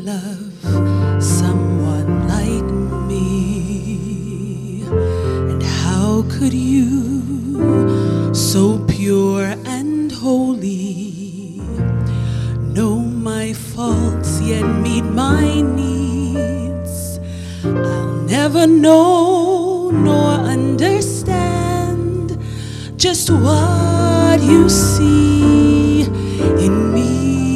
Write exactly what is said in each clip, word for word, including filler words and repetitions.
love someone like me? And how could you, so pure and holy, know my faults yet meet my needs? I'll never know nor understand just what you see in me.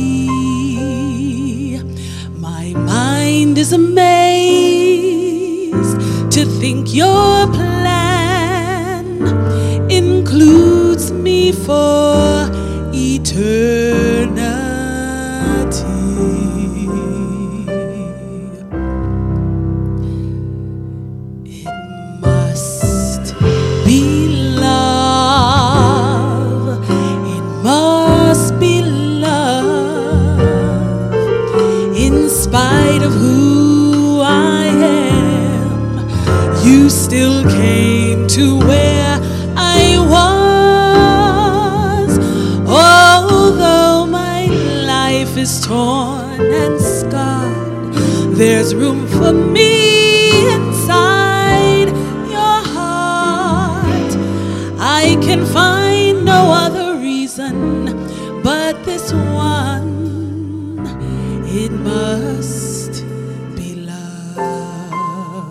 My mind is amazed to think your plan includes me for eternity. It must be love. It must be love. In spite of who I am, you still came to where I was. Although my life is torn and scarred, there's room for me inside your heart. I can find no other reason but this one. It must be love.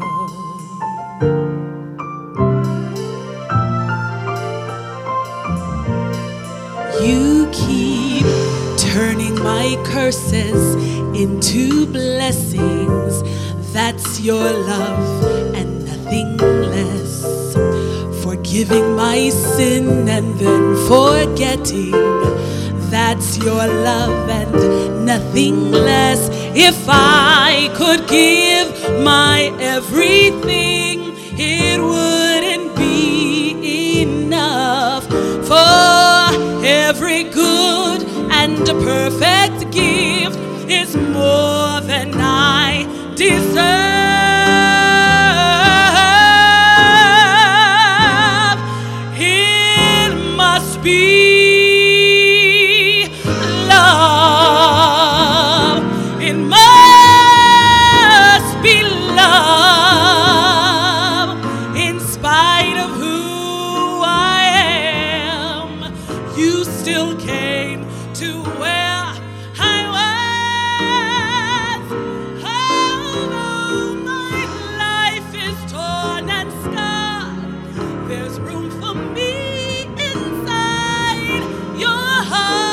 You keep turning my curses into blessings. That's your love and nothing less. Forgiving my sin and then forgetting. That's your love and nothing less. If I could give my everything, it wouldn't be enough. For every good and a perfect gift is more than I deserve. It must be love. It must be love. In spite of who I am, you still came to where I was. Although my life is torn and scarred, there's room for me inside your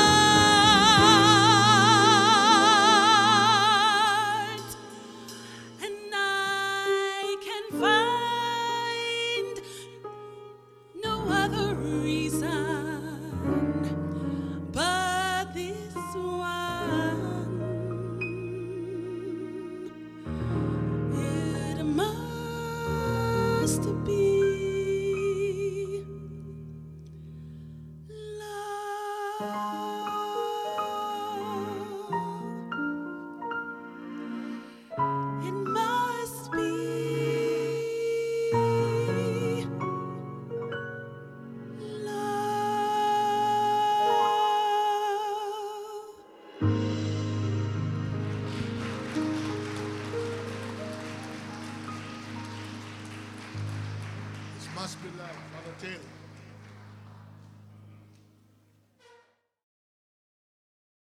heart. And I can find no other reason but this one. It must be love. It must be This must be love, Father Taylor.